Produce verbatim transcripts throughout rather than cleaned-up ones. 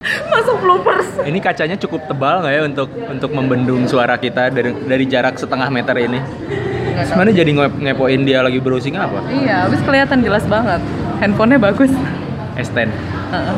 Masuk bloopers. Ini kacanya cukup tebal nggak ya untuk untuk membendung suara kita dari dari jarak setengah meter ini? Sebenarnya jadi nge- ngepoin dia lagi browsing apa? Iya, habis kelihatan jelas banget. Handphonenya bagus. S sepuluh. Uh-uh.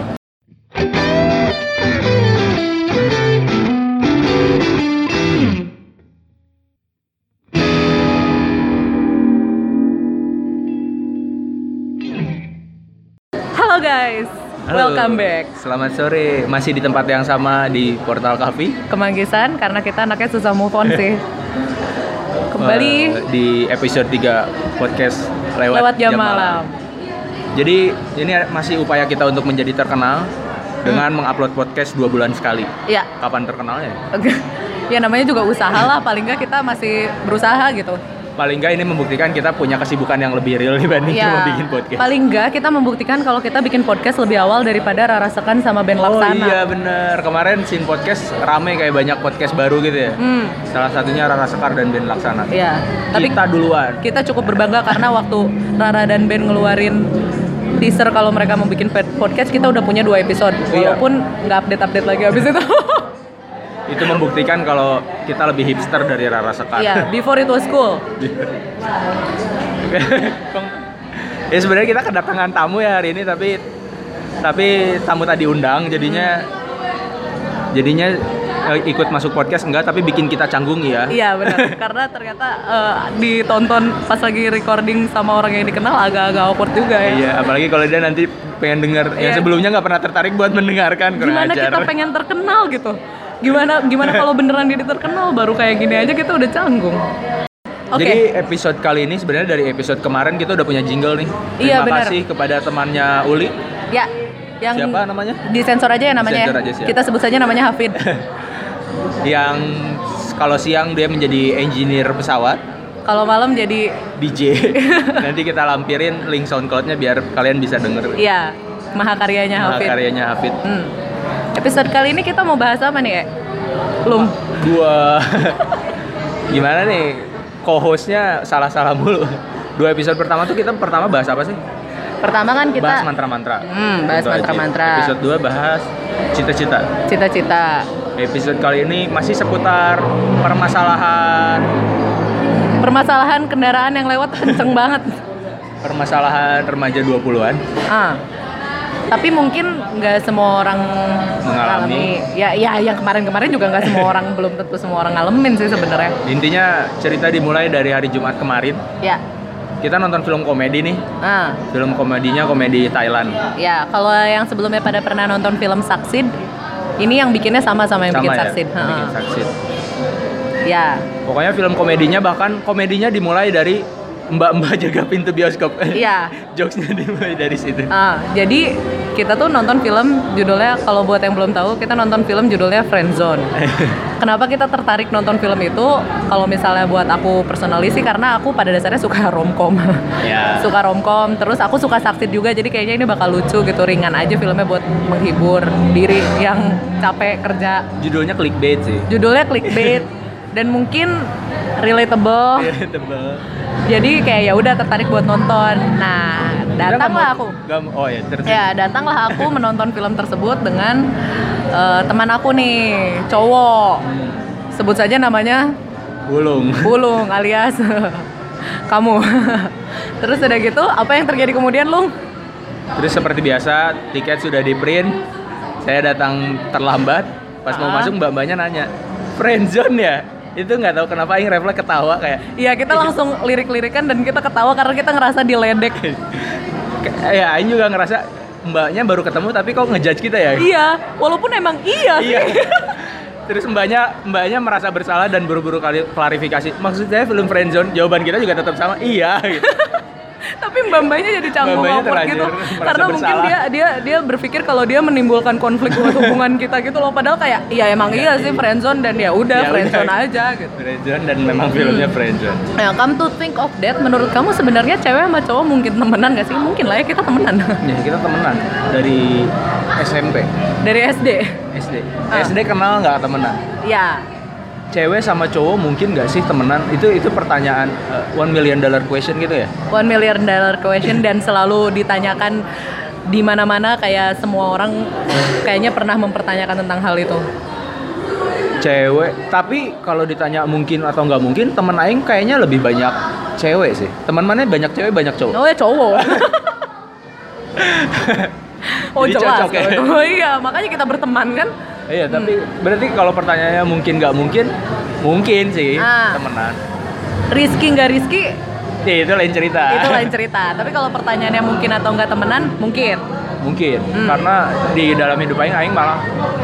Halo guys, Halo. welcome back. Selamat sore, masih di tempat yang sama di Portal Coffee. Kemanggisan karena kita anaknya susah move on sih. Kembali Uh, di episode tiga podcast lewat, lewat jam malam. Jadi ini masih upaya kita untuk menjadi terkenal dengan mengupload podcast dua bulan sekali. Ya, Kapan terkenalnya? ya namanya juga usaha lah. Paling nggak kita masih berusaha gitu. Paling nggak ini membuktikan kita punya kesibukan yang lebih real dibanding Ya, cuma bikin podcast. paling nggak kita membuktikan kalau kita bikin podcast lebih awal daripada Rara Sekan sama Ben Oh Laksana. iya bener, kemarin scene podcast rame kayak banyak podcast baru gitu ya. Hmm, Salah satunya Rara Sekar dan Ben Laksana. ya. Tapi Kita duluan. kita cukup berbangga karena waktu Rara dan Ben ngeluarin teaser kalau mereka mau bikin podcast, kita udah punya dua episode. Iya. Walaupun nggak update-update lagi habis itu. Itu membuktikan kalau kita lebih hipster dari Rara Sekar. Iya, before it was cool. Ya sebenarnya kita kedatangan tamu ya hari ini, tapi tapi tamu tadi undang jadinya jadinya eh, ikut masuk podcast enggak, tapi bikin kita canggung ya. Iya benar, karena ternyata eh, ditonton pas lagi recording sama orang yang dikenal agak-agak awkward juga ya. Iya, apalagi kalau dia nanti pengen dengar yang Iya. sebelumnya nggak pernah tertarik buat mendengarkan, kurang Gimana ajar. kita pengen terkenal gitu? Gimana gimana kalau beneran jadi terkenal baru kayak gini aja kita udah canggung. Oke. Jadi episode kali ini sebenarnya dari episode kemarin kita udah punya jingle nih. Iya, Terima benar. kasih kepada temannya Uli. Ya, yang Siapa namanya? disensor aja ya namanya. Disensor ya. aja sih, ya. Kita sebut saja namanya Hafid. Yang kalau siang dia menjadi engineer pesawat, Kalau malam jadi D J. Nanti kita lampirin link SoundCloud-nya biar kalian bisa denger iya, mahakaryanya Hafid. karyanya Hafid. Hmm. Episode kali ini kita mau bahas apa nih, ya? Belum. Dua gimana nih? Co-hostnya salah-salah mulu. Dua episode pertama tuh kita pertama bahas apa sih? Pertama kan kita Bahas mantra-mantra. Hmm, bahas Itu aja. mantra-mantra. Episode dua bahas cita-cita. cita-cita. Episode kali ini masih seputar permasalahan Permasalahan kendaraan yang lewat kenceng banget. permasalahan remaja dua puluhan. Ah. Tapi mungkin nggak semua orang Mengalami. Ya, ya yang kemarin-kemarin juga nggak semua orang belum tentu semua orang ngalamin sih sebenarnya. Intinya cerita dimulai dari hari Jumat kemarin. Ya. Kita nonton film komedi nih. Ah. Film komedinya komedi Thailand. Ya, kalau yang sebelumnya pada pernah nonton film Saksid, ini yang bikinnya sama sama yang Sama bikin ya, Saksid. yang bikin Ha-ha. Saksid. Ya. Pokoknya film komedinya bahkan komedinya dimulai dari mbak-mbak jaga pintu bioskop. Iya. Jokesnya dimulai dari situ. Ah, jadi kita tuh nonton film judulnya, kalau buat yang belum tahu, kita nonton film judulnya Friendzone. Kenapa kita tertarik nonton film itu? Kalau misalnya buat aku personally sih karena aku pada dasarnya suka romcom. Ya. Suka romcom, terus aku suka Saksid juga, jadi kayaknya ini bakal lucu gitu, ringan aja filmnya buat menghibur diri yang capek kerja. Judulnya clickbait sih. Judulnya clickbait dan mungkin relatable. Tebel. Jadi kayak ya udah tertarik buat nonton. Nah, datanglah aku. Gak, oh ya, terus. Ya, datanglah aku menonton film tersebut dengan eh, teman aku nih, cowok. Sebut saja namanya Bulung. Bulung alias kamu. Terus udah gitu, apa yang terjadi kemudian, Lung? Terus seperti biasa, tiket sudah di print. Saya datang terlambat. Pas mau Ah. masuk mbak-mbaknya nanya, friendzone ya? Itu nggak tahu kenapa Aing refleks ketawa kayak. Iya, kita langsung lirik-lirikan dan kita ketawa karena kita ngerasa diledek. Ya Aing juga ngerasa mbaknya baru ketemu tapi kok ngejudge kita ya? Iya, walaupun emang iya sih. Iya. Terus mbaknya mbaknya merasa bersalah dan buru-buru kali klarifikasi. Maksud saya film friendzone, jawaban kita juga tetap sama, iya gitu. Tapi mbak-mbaknya jadi canggung Mbak-mbaknya awkward terlanjur gitu merasa karena mungkin bersalah. dia dia dia berpikir kalau dia menimbulkan konflik buat hubungan kita gitu loh, padahal kayak iya emang iya sih friendzone dan ya udah Ya friendzone udah. aja gitu. Friendzone dan memang filmnya friendzone. Nah, come to think of that, menurut kamu sebenarnya cewek sama cowok mungkin temenan gak sih? Mungkin lah ya, kita temenan. Ya kita temenan dari S M P, Dari S D. S D. Ah. S D kenal nggak temenan? Ya. Cewek sama cowok mungkin nggak sih temenan? Itu itu pertanyaan uh, one million dollar question gitu ya? One million dollar question dan selalu ditanyakan di mana-mana kayak semua orang kayaknya pernah mempertanyakan tentang hal itu. Cewek, tapi kalau ditanya mungkin atau nggak mungkin, temen aing kayaknya lebih banyak cewek sih. Teman mana banyak cewek banyak cowok. Oh ya cowok. Oh Jadi jelas. cocok ya? Oh iya, makanya kita berteman kan. Iya, tapi berarti kalau pertanyaannya mungkin nggak mungkin, mungkin sih Ah. temenan. Rizky nggak Rizky, Ya, itu lain cerita. itu lain cerita. Tapi kalau pertanyaannya mungkin atau nggak temenan, mungkin. Mungkin, Hmm. karena di dalam hidup aing aing malah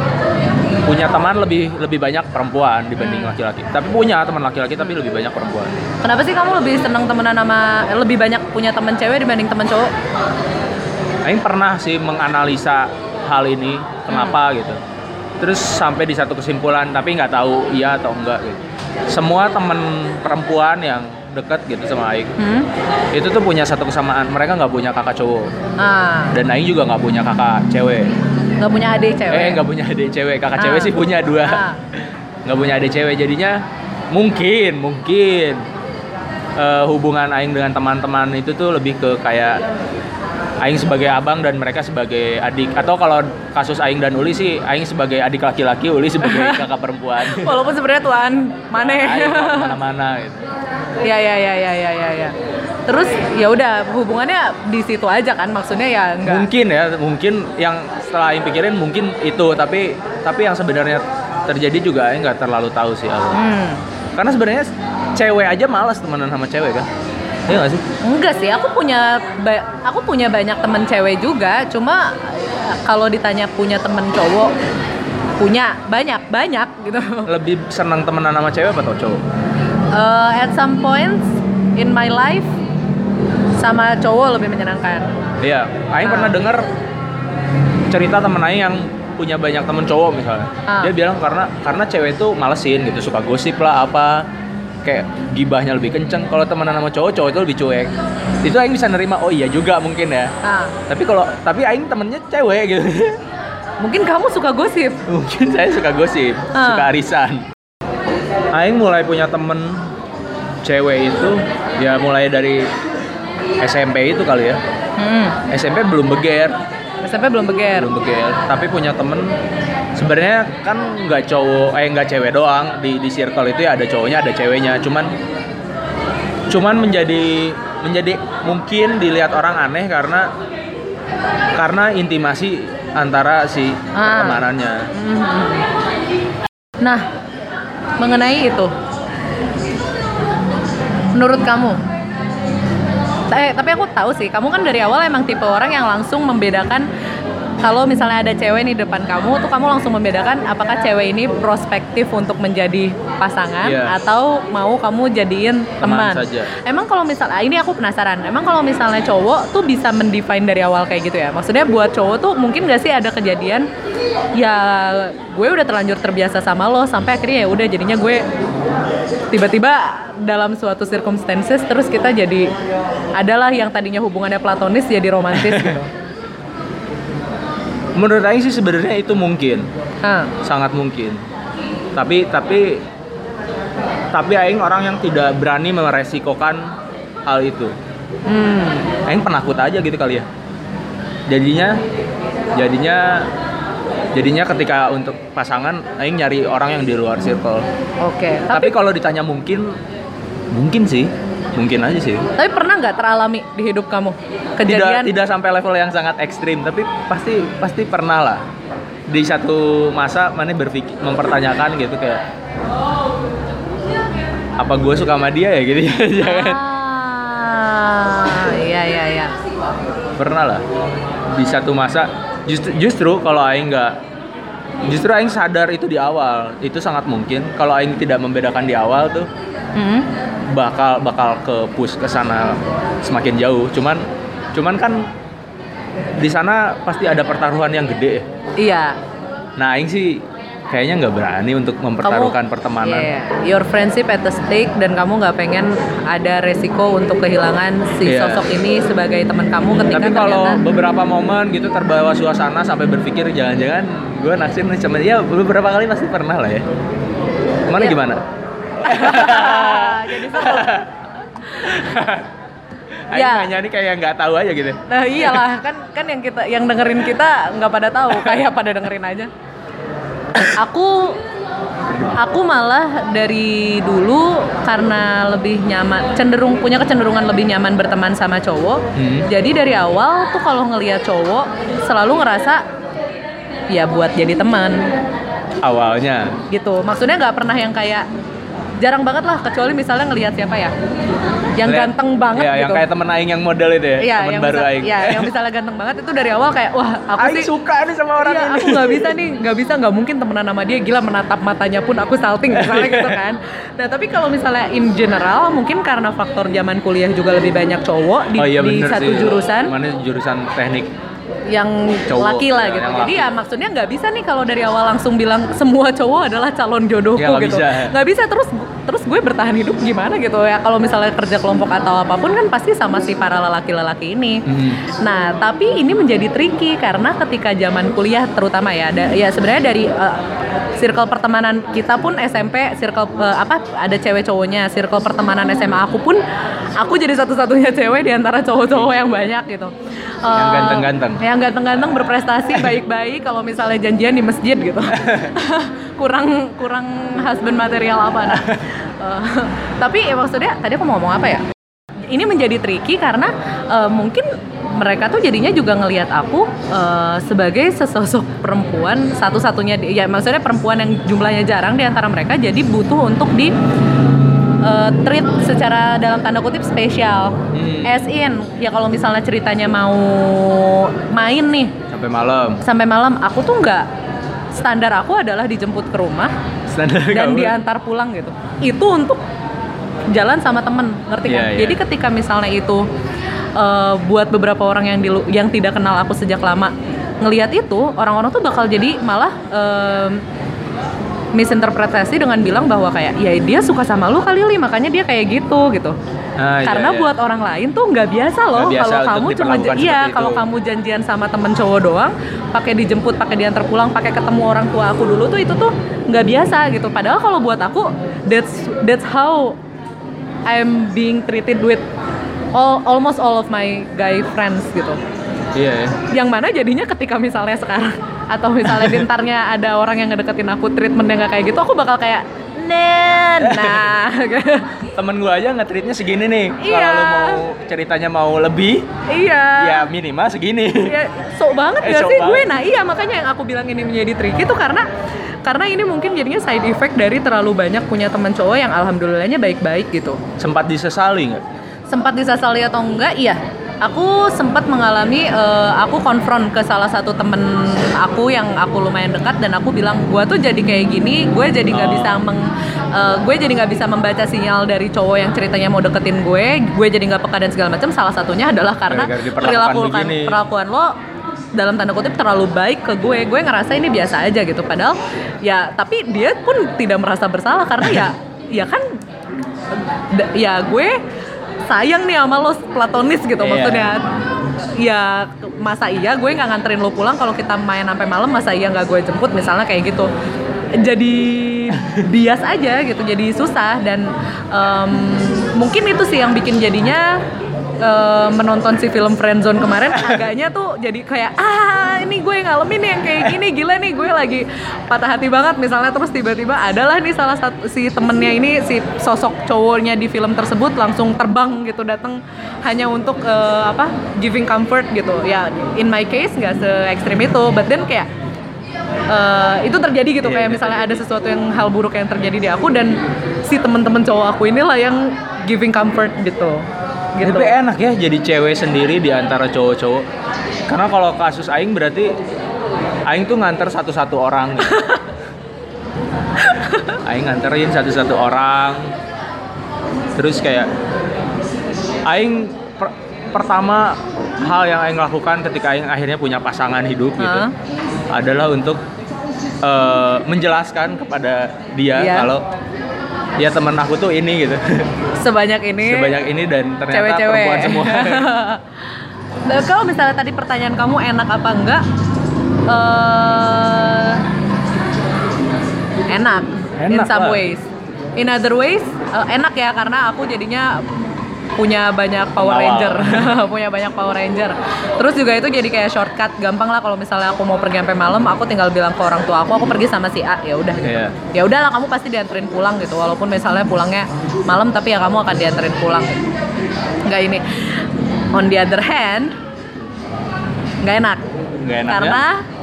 punya teman lebih lebih banyak perempuan dibanding Hmm. laki-laki. Tapi punya teman laki-laki tapi lebih banyak perempuan. Kenapa sih kamu lebih senang temenan sama, eh, lebih banyak punya teman cewek dibanding teman cowok? Aing pernah sih menganalisa hal ini kenapa gitu. Terus sampai di satu kesimpulan, tapi nggak tahu iya atau enggak gitu. Semua teman perempuan yang deket gitu sama Aing, Hmm? itu tuh punya satu kesamaan, mereka nggak punya kakak cowok. Ah, Dan Aing juga nggak punya kakak cewek. nggak punya adik cewek. Eh nggak punya adik cewek, kakak Ah. cewek sih punya dua. Ah. Nggak punya adik cewek, jadinya mungkin mungkin eh, hubungan Aing dengan teman-teman itu tuh lebih ke kayak Aing sebagai abang dan mereka sebagai adik. Atau kalau kasus Aing dan Uli sih, Aing sebagai adik laki-laki, Uli sebagai kakak perempuan. Walaupun sebenarnya tuan mana? Aing nggak kemana-mana gitu. Ya ya ya ya ya ya ya. Terus ya udah hubungannya di situ aja kan, maksudnya ya enggak. Mungkin ya, mungkin yang setelah Aing pikirin mungkin itu, tapi tapi yang sebenarnya terjadi juga Aing nggak terlalu tahu sih aku. Hmm. Karena sebenarnya cewek aja malas temenan sama cewek kan? Iya nggak sih? Enggak sih, aku punya ba- aku punya banyak temen cewek juga, cuma ya, kalau ditanya punya temen cowok, punya banyak banyak gitu. Lebih senang temenan sama cewek apa cowok? Uh, at some points in my life sama cowok lebih menyenangkan. Iya, Aing Ah. pernah dengar cerita temen Aing yang punya banyak temen cowok misalnya. Ah. Dia bilang karena karena cewek itu malesin gitu, suka gosip lah apa, kayak gibahnya lebih kenceng. Kalau temenan sama cowok, cowok itu lebih cuek. Itu Aing bisa nerima. Oh iya juga mungkin ya. Ah, Tapi kalau tapi Aing temennya cewek gitu. mungkin kamu suka gosip. Mungkin saya suka gosip, Ah. suka arisan. Aing mulai punya temen cewek itu ya mulai dari S M P itu kali ya. Hmm. S M P belum beger, S M P belum beger. belum beger. Tapi punya temen sebenarnya kan nggak cowok, eh nggak cewek doang di di circle itu ya, ada cowoknya ada ceweknya. Cuman cuman menjadi menjadi mungkin dilihat orang aneh karena karena intimasi antara si Ah. pertemanannya. Mhm. Nah, mengenai itu, menurut kamu, eh, tapi aku tahu sih, kamu kan dari awal emang tipe orang yang langsung membedakan kalau misalnya ada cewek nih depan kamu, tuh kamu langsung membedakan apakah cewek ini prospektif untuk menjadi pasangan Iya. atau mau kamu jadiin Teman teman. saja. Emang kalau misalnya, ini aku penasaran, emang kalau misalnya cowok tuh bisa mendefine dari awal kayak gitu ya? Maksudnya buat cowok tuh mungkin gak sih ada kejadian ya gue udah terlanjur terbiasa sama lo sampai akhirnya ya udah jadinya gue tiba-tiba dalam suatu circumstances terus kita jadi adalah yang tadinya hubungannya platonis jadi romantis gitu. Menurut Aing sih sebenarnya itu mungkin, Hah. sangat mungkin. Tapi tapi tapi Aing orang yang tidak berani meresikokan hal itu. Hmm. Aing penakut aja gitu kali ya. Jadinya jadinya jadinya ketika untuk pasangan Aing nyari orang yang di luar circle. Oke. Tapi Tapi kalau ditanya mungkin, mungkin sih, mungkin aja sih. tapi pernah nggak teralami di hidup kamu kejadian? Tidak tidak sampai level yang sangat ekstrim, tapi pasti pasti pernah lah. Di satu masa mana berpikir mempertanyakan gitu kayak apa gue suka sama dia ya gitu. Jangan. Ah, iya iya iya. Pernah lah. Di satu masa justru justru kalau Aing nggak justru Aing sadar itu di awal, itu sangat mungkin kalau Aing tidak membedakan di awal tuh Hmm. bakal bakal ke push ke sana semakin jauh. Cuman cuman kan di sana pasti ada pertaruhan yang gede. Iya. Nah, Aing sih kayaknya nggak berani untuk mempertaruhkan Kamu- pertemanan. Iya, your friendship at the stake dan kamu nggak pengen ada resiko untuk kehilangan si Iya. sosok ini sebagai teman kamu ketika Tapi kalau ternyata beberapa momen gitu terbawa suasana sampai berpikir jangan-jangan gue naksir nih sama dia, beberapa kali pasti pernah lah ya. Mana Iya. gimana? jadi seru. Aing Ya. nanya nih kayak nggak tahu aja gitu. Nah iyalah kan kan yang kita yang dengerin kita nggak pada tahu, kayak pada dengerin aja. Aku aku malah dari dulu karena lebih nyaman, cenderung punya kecenderungan lebih nyaman berteman sama cowok. Hmm. Jadi dari awal tuh kalau ngelihat cowok selalu ngerasa ya buat jadi teman. Awalnya. Gitu. Maksudnya nggak pernah yang kayak jarang banget lah, kecuali misalnya ngelihat siapa ya yang Lihat, ganteng banget ya, gitu. Yang kayak temen Aing yang model itu ya, ya temen yang baru bisa, Aing. Ya, yang misalnya ganteng banget itu dari awal kayak wah aku Aing sih suka nih sama orang iya, ini. Aku nggak bisa nih, nggak bisa, nggak mungkin temenan sama dia, gila menatap matanya pun aku salting misalnya gitu kan. Nah tapi kalau misalnya in general mungkin karena faktor zaman kuliah juga lebih banyak cowok di, oh, iya, di satu sih. jurusan. Mana jurusan teknik? Yang cowok, laki lah ya, gitu. Jadi laki. ya maksudnya nggak bisa nih kalau dari awal langsung bilang semua cowok adalah calon jodohku ya, gak gitu. Bisa. Nggak bisa terus terus gue bertahan hidup gimana gitu ya. Kalau misalnya kerja kelompok atau apapun kan pasti sama si para lelaki-lelaki ini. Hmm. Nah tapi ini menjadi tricky karena ketika zaman kuliah terutama ya, ada, ya sebenarnya dari uh, circle pertemanan kita pun S M P, circle uh, apa ada cewek cowoknya, circle pertemanan S M A aku pun aku jadi satu-satunya cewek di antara cowok-cowok yang banyak gitu. Uh, yang ganteng-ganteng. Yang ganteng-ganteng berprestasi baik-baik kalau misalnya janjian di masjid gitu. kurang kurang husband material apa nah. Uh, tapi ya maksudnya tadi aku mau ngomong apa ya? Ini menjadi tricky karena uh, mungkin mereka tuh jadinya juga ngelihat aku uh, sebagai sesosok perempuan satu-satunya, ya maksudnya perempuan yang jumlahnya jarang di antara mereka, jadi butuh untuk di uh, treat secara dalam tanda kutip spesial. Hmm. As in, ya kalau misalnya ceritanya mau main nih sampai malam. Sampai malam aku tuh nggak, standar aku adalah dijemput ke rumah standar dan kamu diantar pulang gitu. Itu untuk jalan sama temen, ngerti kan? Yeah, yeah. Jadi ketika misalnya itu uh, buat beberapa orang yang di, yang tidak kenal aku sejak lama ngelihat itu, orang-orang tuh bakal jadi malah uh, misinterpretasi dengan bilang bahwa kayak ya dia suka sama lu kali li makanya dia kayak gitu gitu. Ah, karena iya, iya. Buat orang lain tuh nggak biasa loh kalau kamu cuma iya kalau kamu janjian sama temen cowok doang, pakai dijemput, pakai diantar pulang, pakai ketemu orang tua aku dulu tuh itu tuh nggak biasa gitu. Padahal kalau buat aku that's that's how I'm being treated with all almost all of my guy friends gitu. Iya. Yeah. Yang mana jadinya ketika misalnya sekarang atau misalnya dintarnya ada orang yang ngedeketin aku treatmentnya nggak kayak gitu, aku bakal kayak Nen, nah temen gue aja nge-treatnya segini nih. Iya. Kalau lu mau ceritanya mau lebih, iya. Ya minimal segini. Ya, sok banget eh, gak sok sih banget. gue? Nah iya makanya yang aku bilang ini menjadi tricky itu karena karena ini mungkin jadinya side effect dari terlalu banyak punya teman cowok yang alhamdulillahnya baik-baik gitu. Sempat disesali nggak? Sempat disesali atau enggak? Iya. Aku sempat mengalami, uh, aku konfront ke salah satu temen aku yang aku lumayan dekat dan aku bilang gue tuh jadi kayak gini, gue jadi nggak oh. bisa meng, uh, gue jadi nggak bisa membaca sinyal dari cowok yang ceritanya mau deketin gue, gue jadi nggak peka dan segala macam. Salah satunya adalah karena perilaku perlakuan lo dalam tanda kutip terlalu baik ke gue, gue ngerasa ini biasa aja gitu. Padahal ya tapi dia pun tidak merasa bersalah karena ya ya kan d- ya gue sayang nih sama lo platonis gitu, yeah. Maksudnya ya masa iya gue nggak nganterin lo pulang kalau kita main sampai malam, masa iya nggak gue jemput misalnya kayak gitu. Jadi bias aja gitu, jadi susah dan um, mungkin itu sih yang bikin jadinya Uh, menonton si film Friendzone kemarin agaknya tuh jadi kayak ah ini gue ngalamin yang kayak gini, gila nih gue lagi patah hati banget misalnya, terus tiba-tiba adalah nih salah satu si temennya ini, si sosok cowoknya di film tersebut langsung terbang gitu datang hanya untuk uh, apa giving comfort gitu ya. In my case nggak se ekstrim itu, but then kayak Uh, itu terjadi gitu, yeah, kayak misalnya ada sesuatu yang hal buruk yang terjadi di aku dan si temen-temen cowok aku inilah yang giving comfort gitu. Gitu. Tapi enak ya jadi cewek sendiri di antara cowok-cowok. Karena kalau kasus Aing berarti Aing tuh nganter satu-satu orang gitu. Aing nganterin satu-satu orang. Terus kayak Aing per- pertama hal yang Aing lakukan ketika Aing akhirnya punya pasangan hidup gitu huh? adalah untuk uh, menjelaskan kepada dia yeah. kalau ya teman aku tuh ini gitu. Sebanyak ini. Sebanyak ini dan ternyata cewek-cewek. Perempuan semua. Nah, kalau misalnya tadi pertanyaan kamu enak apa enggak? Uh, enak. Enak in some lah. ways. In other ways uh, enak ya karena aku jadinya punya banyak Power Pengawal. Ranger, punya banyak Power Ranger. Terus juga itu jadi kayak shortcut, gampang lah kalau misalnya aku mau pergi sampai malam, aku tinggal bilang ke orang tua aku, aku pergi sama si A, ya udah gitu. Iya. Ya udahlah kamu pasti dianterin pulang gitu, walaupun misalnya pulangnya malam tapi ya kamu akan dianterin pulang. Gitu. Nggak ini. On the other hand, nggak enak. Nggak enak Karena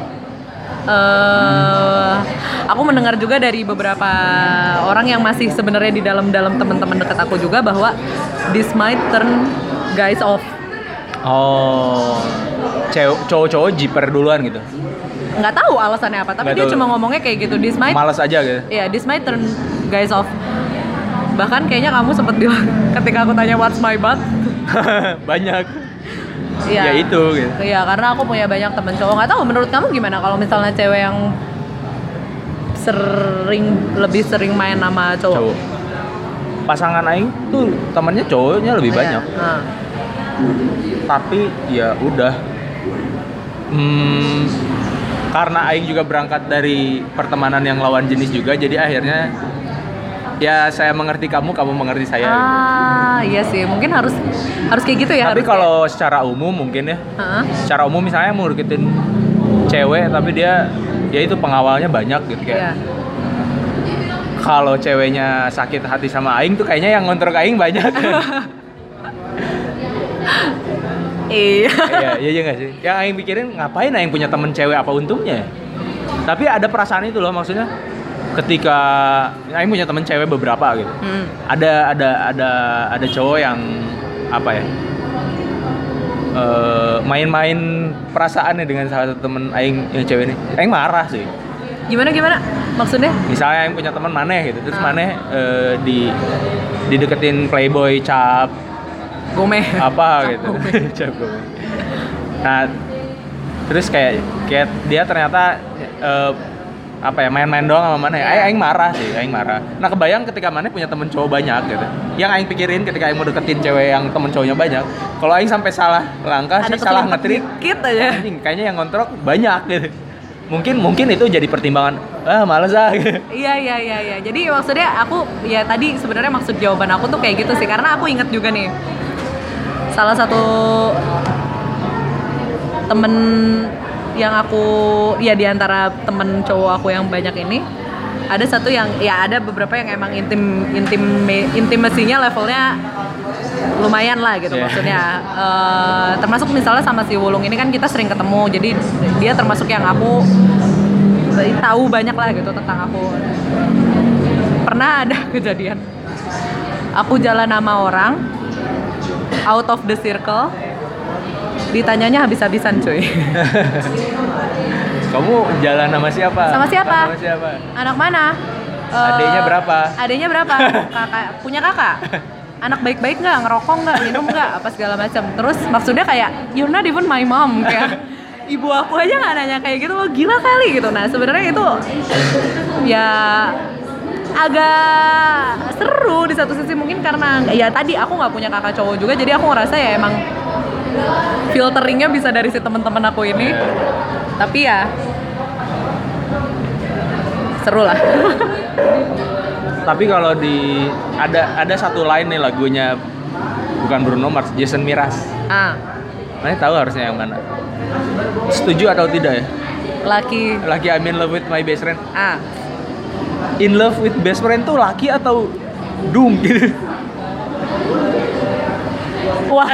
uh, aku mendengar juga dari beberapa orang yang masih sebenarnya di dalam-dalam teman-teman dekat aku juga bahwa this might turn guys off. Oh, cewek cowok-cowok jiper duluan gitu. Nggak tahu alasannya apa, tapi Nggak dia tahu. cuma ngomongnya kayak gitu. This might, Males aja gitu. ya yeah, this might turn guys off. Bahkan kayaknya kamu sempat bilang ketika aku tanya what's my butt. Banyak. Iya. Ya itu gitu. Iya, karena aku punya banyak temen cowok. Nggak tahu menurut kamu gimana kalau misalnya cewek yang sering lebih sering main sama cowok? Cowok. Pasangan aing tuh temannya cowoknya lebih banyak. Nah. Tapi ya udah. Hmm, karena aing juga berangkat dari pertemanan yang lawan jenis juga, jadi akhirnya ya saya mengerti kamu, kamu mengerti saya. Ah, iya sih, mungkin harus harus kayak gitu ya. Tapi harus kalau secara umum mungkin ya, Hah? secara umum misalnya mau deketin cewek tapi dia ya itu pengawalnya banyak gitu Iya. kayak. Kalau ceweknya sakit hati sama aing tuh kayaknya yang ngontrol aing banyak. Iya. Iya, iya iya nggak sih? Yang aing pikirin ngapain aing punya temen cewek, apa untungnya? Tapi ada perasaan itu loh, maksudnya ketika aing punya temen cewek beberapa gitu. Hmm. Ada ada ada ada cowok yang apa ya? eh, main-main perasaannya dengan salah satu temen aing yang cewek ini. Aing marah sih. Gimana gimana? Maksudnya? Misalnya aing punya teman maneh gitu, terus Ah. maneh eh, di dideketin playboy cap Gomeh. apa Cap gitu. gomeh. Cap gomeh. Nah, terus kayak kayak dia ternyata eh, apa ya main-main doang sama maneh. Aing, aing marah sih, aing marah. Nah, kebayang ketika maneh punya temen cowok banyak gitu. Yang aing pikirin ketika aing mau deketin cewek yang temen cowoknya banyak, kalau aing sampai salah langkah Ada sih, salah keselimpet ngetrit, dikit aja. anjing kayaknya yang ngontrol banyak gitu. Mungkin mungkin itu jadi pertimbangan, ah males ah gitu. Iya iya iya iya. Jadi maksudnya aku ya tadi sebenarnya maksud jawaban aku tuh kayak gitu sih, karena aku inget juga nih salah satu temen yang aku ya diantara temen cowok aku yang banyak ini ada satu yang ya ada beberapa yang emang intim intim intimasinya levelnya lumayan lah gitu. Yeah. Maksudnya eh, termasuk misalnya sama si Wulung ini kan kita sering ketemu, jadi dia termasuk yang aku tahu banyak lah gitu tentang aku. Pernah ada kejadian aku jalan sama orang out of the circle, ditanyanya habis-habisan cuy. Kamu jalan sama siapa? Sama siapa? Sama siapa? Anak mana? Adenya Eh, berapa? Adenya berapa? Kakak punya kakak? Anak baik-baik nggak? Ngerokok nggak? Minum nggak? Apa segala macam. Terus maksudnya kayak you're not even my mom, kayak ibu aku aja nggak nanya kayak gitu. Wah, gila kali gitu. Nah sebenarnya itu ya agak seru di satu sisi, mungkin karena ya tadi aku nggak punya kakak cowok juga, jadi aku ngerasa ya emang filteringnya bisa dari si teman-teman aku ini. Tapi ya seru lah. Tapi kalau di ada ada satu line nih lagunya bukan Bruno Mars, Jason Mraz. Ah, Mana tahu harusnya yang mana? Setuju atau tidak ya? laki. Laki I'm in love with my best friend. Ah, In love with best friend tuh laki atau dung gitu? wah.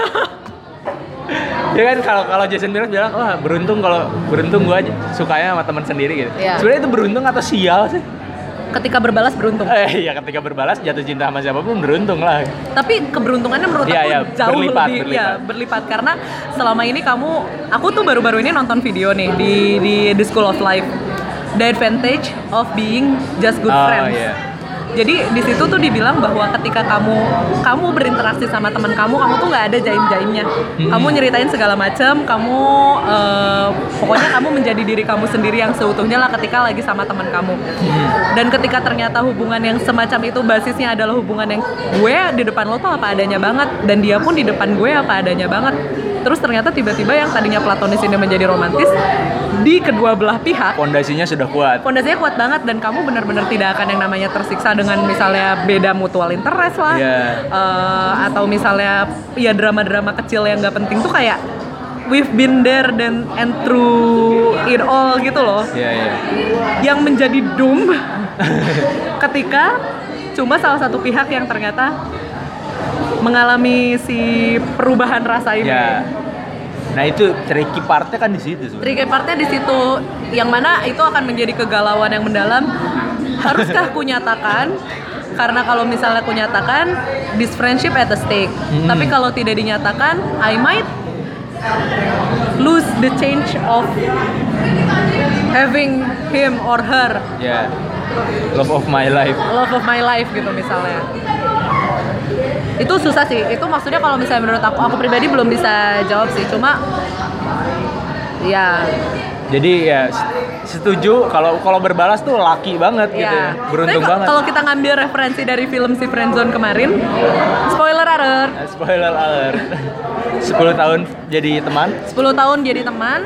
Ya kan kalau kalau Jason Mraz bilang wah beruntung kalau beruntung gua aja sukanya sama teman sendiri gitu. Iya. Sebenarnya itu beruntung atau sial sih? Ketika berbalas beruntung. Eh ya ketika berbalas jatuh cinta sama siapapun beruntung lah. Tapi keberuntungannya menurut Iya, aku iya, jauh berlipat, lebih berlipat. ya berlipat karena selama ini kamu, aku tuh baru-baru ini nonton video nih di di The School of Life, The Advantage of Being Just Good Oh, Friends. iya. Jadi di situ tuh dibilang bahwa ketika kamu kamu berinteraksi sama teman kamu, kamu tuh nggak ada jaim-jaimnya. Hmm. Kamu nyeritain segala macam, kamu eh, pokoknya kamu menjadi diri kamu sendiri yang seutuhnya lah ketika lagi sama teman kamu. Dan ketika ternyata hubungan yang semacam itu basisnya adalah hubungan yang gue di depan lo tuh apa adanya banget, dan dia pun di depan gue apa adanya banget. terus ternyata tiba-tiba yang tadinya platonis ini menjadi romantis di kedua belah pihak. Pondasinya sudah kuat. Pondasinya kuat banget dan kamu benar-benar tidak akan yang namanya tersiksa dengan misalnya beda mutual interest lah, yeah. uh, atau misalnya ya drama-drama kecil yang nggak penting tuh kayak we've been there dan and through it all gitu loh. Yeah, yeah. Yang menjadi doom ketika cuma salah satu pihak yang ternyata mengalami si perubahan rasa ini. Yeah. Nah itu tricky partnya kan di situ sebenarnya. Tricky partnya di situ, yang mana itu akan menjadi kegalauan yang mendalam. Haruskah ku nyatakan? Karena kalau misalnya ku nyatakan, this friendship at the stake. Hmm. Tapi kalau tidak dinyatakan, I might lose the change of having him or her. Yeah, love of my life. Love of my life gitu misalnya. Itu susah sih, itu maksudnya kalau misalnya menurut aku, aku pribadi belum bisa jawab sih, cuma ya jadi ya setuju kalau kalau berbalas tuh laki banget ya. Gitu ya, beruntung tapi banget. Kalau kita ngambil referensi dari film si Friendzone kemarin, spoiler alert. Spoiler alert. sepuluh tahun jadi teman. sepuluh tahun jadi teman.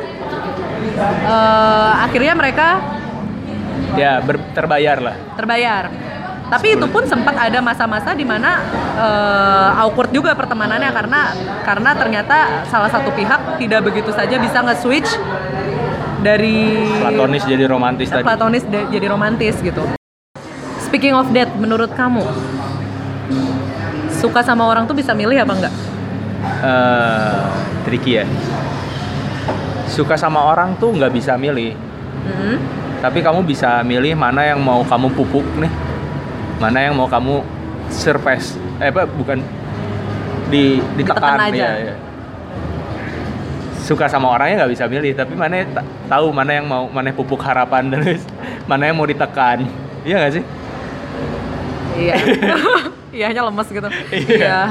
Uh, akhirnya mereka ya ber, terbayar lah. Terbayar. Tapi itu pun sempat ada masa-masa di mana uh, awkward juga pertemanannya karena karena ternyata salah satu pihak tidak begitu saja bisa nge-switch dari platonis jadi romantis tadi. Platonis de- jadi romantis gitu. Speaking of that, menurut kamu suka sama orang tuh bisa milih apa enggak? Uh, tricky ya. Suka sama orang tuh nggak bisa milih. Mm-hmm. Tapi kamu bisa milih mana yang mau kamu pupuk nih. Mana yang mau kamu surpass, eh apa bukan di ditekan, ditekan aja. Ya, ya. Suka sama orangnya nggak bisa milih, tapi mana t- tahu mana yang mau mana pupuk harapan terus mana yang mau ditekan, iya nggak sih? Iya, iya hanya lemes gitu. Iya.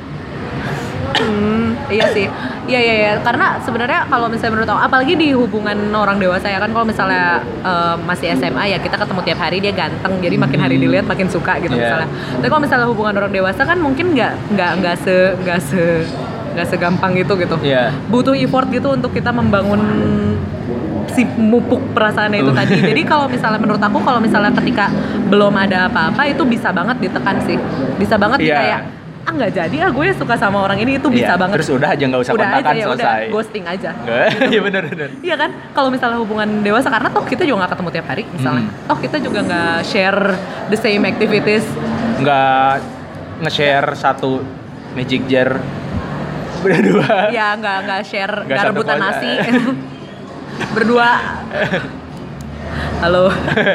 Hmm, iya sih, iya iya iya. Karena sebenarnya kalau misalnya menurut aku, apalagi di hubungan orang dewasa ya kan, kalau misalnya uh, masih S M A ya kita ketemu tiap hari dia ganteng, jadi makin hari dilihat makin suka gitu yeah. Misalnya. Tapi kalau misalnya hubungan orang dewasa kan mungkin nggak nggak nggak se nggak se nggak segampang itu gitu. Yeah. Butuh effort gitu untuk kita membangun si mupuk perasaannya itu tadi. Jadi kalau misalnya menurut aku kalau misalnya ketika belum ada apa-apa itu bisa banget ditekan sih, bisa banget yeah. Kayak ah nggak jadi ah gue suka sama orang ini itu bisa iya, banget. Terus udah aja nggak usah udah kontakan aja, ya, selesai. Udah ghosting aja. Iya gitu. Benar benar. Iya kan kalau misalnya hubungan dewasa karena toh kita juga nggak ketemu tiap hari misalnya. Hmm. Toh kita juga nggak share the same activities. Nggak nge-share satu magic jar berdua. Iya nggak nggak share nggak rebutan nasi berdua. Halo.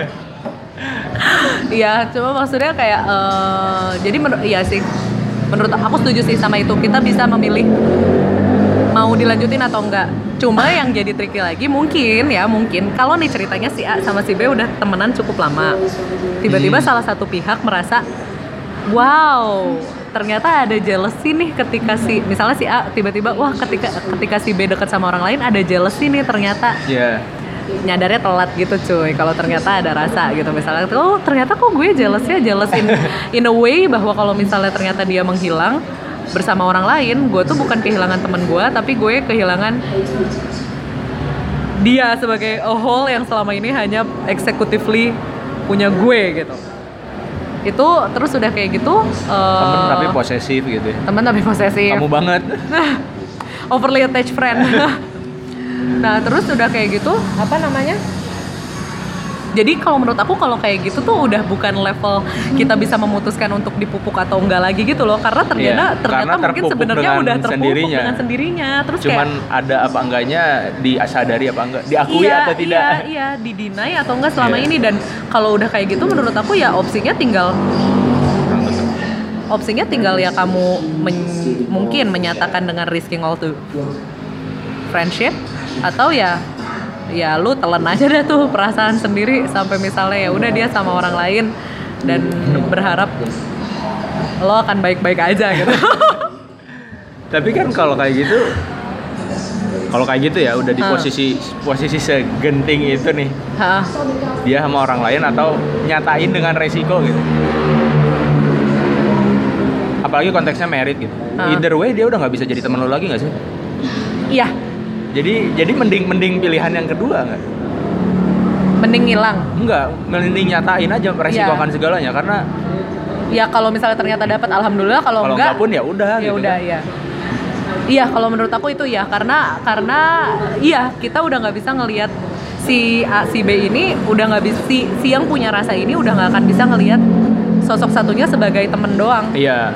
Iya cuma maksudnya kayak uh, jadi menurut iya sih. Menurut aku setuju sih sama itu, kita bisa memilih mau dilanjutin atau enggak. Cuma yang jadi tricky lagi mungkin ya mungkin kalau nih ceritanya si A sama si B udah temenan cukup lama, tiba-tiba hmm. salah satu pihak merasa wow ternyata ada jealousy nih ketika si misalnya si A tiba-tiba wah ketika ketika si B dekat sama orang lain ada jealousy nih ternyata. Yeah. Nyadarnya telat gitu cuy kalau ternyata ada rasa gitu misalnya oh ternyata kok gue jealous ya jealous in, in a way bahwa kalau misalnya ternyata dia menghilang bersama orang lain gue tuh bukan kehilangan teman gue tapi gue kehilangan dia sebagai a whole yang selama ini hanya executively punya gue gitu itu terus udah kayak gitu uh, temen tapi posesif gitu ya. Temen tapi posesif kamu banget overly attached friend. Nah terus udah kayak gitu apa namanya jadi kalau menurut aku kalau kayak gitu tuh udah bukan level kita bisa memutuskan untuk dipupuk atau enggak lagi gitu loh karena ternyata yeah, ternyata karena mungkin sebenarnya udah terpupuk sendirinya. dengan sendirinya terus cuman kayak, ada apa enggaknya disadari apa enggak diakui iya, atau tidak iya iya didinai atau enggak selama yeah. ini dan kalau udah kayak gitu menurut aku ya opsinya tinggal opsinya tinggal ya kamu men- mungkin menyatakan dengan risking all to friendship atau ya ya lu telan aja dah tuh perasaan sendiri sampai misalnya ya udah dia sama orang lain dan berharap lo akan baik-baik aja gitu. Tapi kan kalau kayak gitu kalau kayak gitu ya udah di ha. posisi posisi segenting itu nih ha. Dia sama orang lain atau nyatain dengan resiko gitu apalagi konteksnya merit gitu ha. Either way dia udah nggak bisa jadi teman lo lagi nggak sih? Iya. Jadi jadi mending mending pilihan yang kedua nggak? Mending ngilang. Enggak, mending nyatain aja resikokan Iya. segalanya karena Ya kalau misalnya ternyata dapat alhamdulillah, kalau kalau enggak enggak pun ya udah ya gitu. udah kan. ya. Iya, kalau menurut aku itu ya, karena karena iya kita udah nggak bisa ngelihat si A si B ini, udah nggak bisa si, si yang punya rasa ini udah nggak akan bisa ngelihat sosok satunya sebagai temen doang. Iya.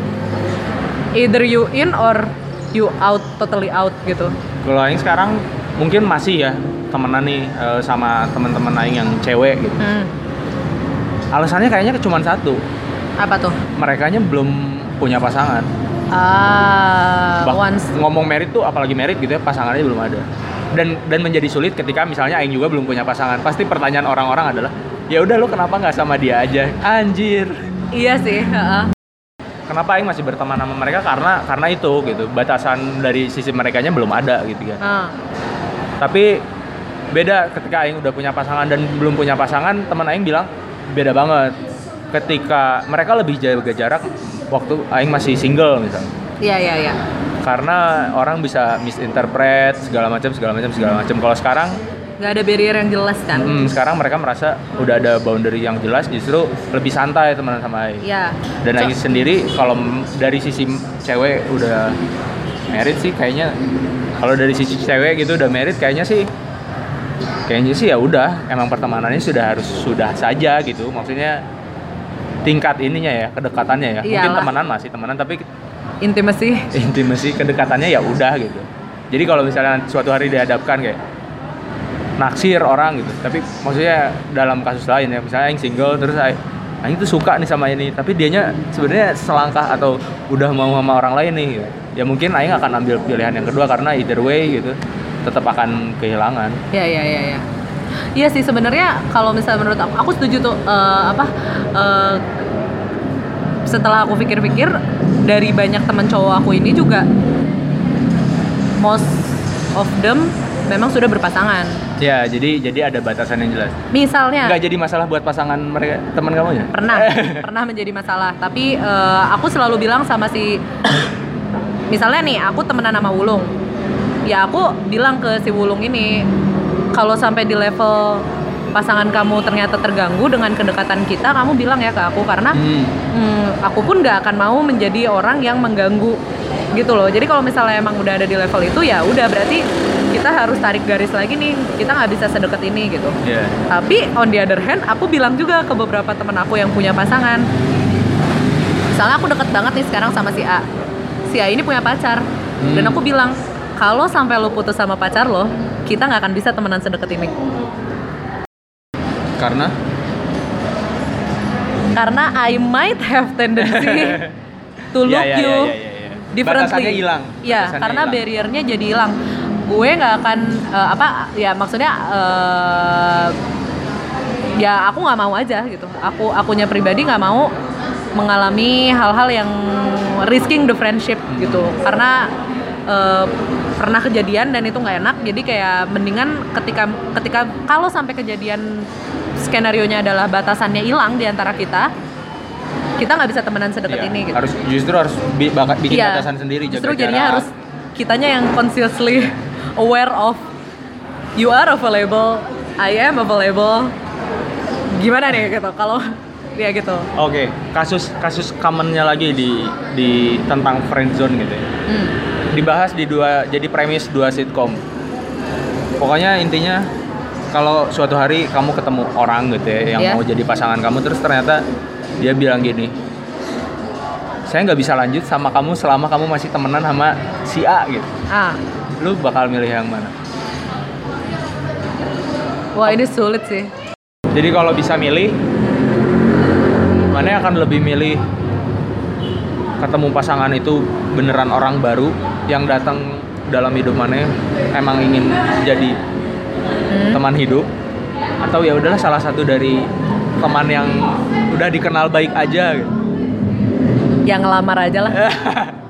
Either you in or you out, totally out gitu. Kalau aing sekarang mungkin masih ya temenan nih eh, sama teman-teman aing yang cewek gitu. Hmm. Alasannya kayaknya cuma satu. Apa tuh? Merekanya belum punya pasangan. Ah, Bah- once. ngomong merit tuh apalagi merit gitu ya, pasangannya belum ada. Dan dan menjadi sulit ketika misalnya aing juga belum punya pasangan. Pasti pertanyaan orang-orang adalah, ya udah lu kenapa nggak sama dia aja? Anjir. Iya sih. Uh-uh. Kenapa aing masih berteman sama mereka karena karena itu gitu. Batasan dari sisi merekanya belum ada gitu kan. Uh. Tapi beda ketika aing udah punya pasangan dan belum punya pasangan, teman aing bilang beda banget. Ketika mereka lebih jaga jarak waktu aing masih single misalnya. Iya iya iya. Karena orang bisa misinterpret segala macam segala macam segala macam. Kalau sekarang Nggak ada barrier yang jelas kan? hmm, sekarang mereka merasa udah ada boundary yang jelas, justru lebih santai teman sama aing. Iya. Dan aing sendiri kalau m- dari sisi cewek udah married sih kayaknya, kalau dari sisi cewek gitu udah married kayaknya sih kayaknya sih ya udah, emang pertemanannya sudah harus sudah saja gitu. Maksudnya tingkat ininya ya, kedekatannya ya. Mungkin Iyalah. temenan masih temenan tapi Intimacy. intimasi kedekatannya ya udah gitu. Jadi kalau misalnya suatu hari dihadapkan kayak naksir orang gitu, tapi maksudnya dalam kasus lain ya, misalnya aing single terus aing, aing tuh suka nih sama ini, tapi dianya sebenarnya selangkah atau udah mau sama orang lain nih gitu. Ya mungkin aing akan ambil pilihan yang kedua karena either way gitu tetap akan kehilangan. Iya iya iya iya. Iya sih sebenarnya kalau misalnya menurut aku, aku setuju tuh eh, apa eh, setelah aku pikir-pikir, dari banyak teman cowok aku ini juga most of them memang sudah berpasangan. Ya, jadi jadi ada batasan yang jelas. Misalnya Nggak jadi masalah buat pasangan mereka, teman kamu ya? pernah pernah menjadi masalah, tapi eh, aku selalu bilang sama si misalnya nih aku temenan sama Wulung, ya aku bilang ke si Wulung ini, kalau sampai di level pasangan kamu ternyata terganggu dengan kedekatan kita, kamu bilang ya ke aku, karena Hmm. hmm, aku pun nggak akan mau menjadi orang yang mengganggu gitu loh. Jadi kalau misalnya emang udah ada di level itu, ya udah berarti kita harus tarik garis lagi nih, kita nggak bisa sedekat ini gitu. Yeah. Tapi on the other hand, aku bilang juga ke beberapa teman aku yang punya pasangan, misalnya aku deket banget nih sekarang sama si A, si A ini punya pacar, Hmm. dan aku bilang kalau sampai lo putus sama pacar lo, kita nggak akan bisa temenan sedekat ini. Karena Karena I might have tendency to look Ya, ya, you ya, ya, ya, ya. differently. Batasannya hilang. Ya, Batasannya karena hilang. barriernya jadi hilang. Gue nggak akan eh, apa ya maksudnya eh, ya aku nggak mau aja gitu. Aku akunya pribadi nggak mau mengalami hal-hal yang risking the friendship gitu. Karena eh, pernah kejadian dan itu nggak enak. Jadi kayak mendingan ketika ketika kalau sampai kejadian skenarionya adalah batasannya hilang di antara kita, kita nggak bisa temenan sedekat Iya, ini gitu. harus justru harus bi- bakat bikin Iya, batasan sendiri, jaga justru jadinya jarak. harus kitanya yang consciously aware of you are available, I am available. Gimana nih gitu kalau ya gitu. Oke, kasus kasus commonnya lagi di di tentang friendzone gitu ya. Hmm. Dibahas di dua, jadi premis dua sitkom. Pokoknya intinya kalau suatu hari kamu ketemu orang gitu ya yang Yeah. mau jadi pasangan kamu, terus ternyata dia bilang gini, saya nggak bisa lanjut sama kamu selama kamu masih temenan sama si A gitu. Ah, Lu bakal milih yang mana? wah ini sulit sih. Jadi kalau bisa milih, mana yang akan lebih milih ketemu pasangan itu beneran orang baru yang datang dalam hidup mana emang ingin jadi Hmm. teman hidup, atau ya udahlah salah satu dari teman yang udah dikenal baik aja gitu. Yang ngelamar aja lah.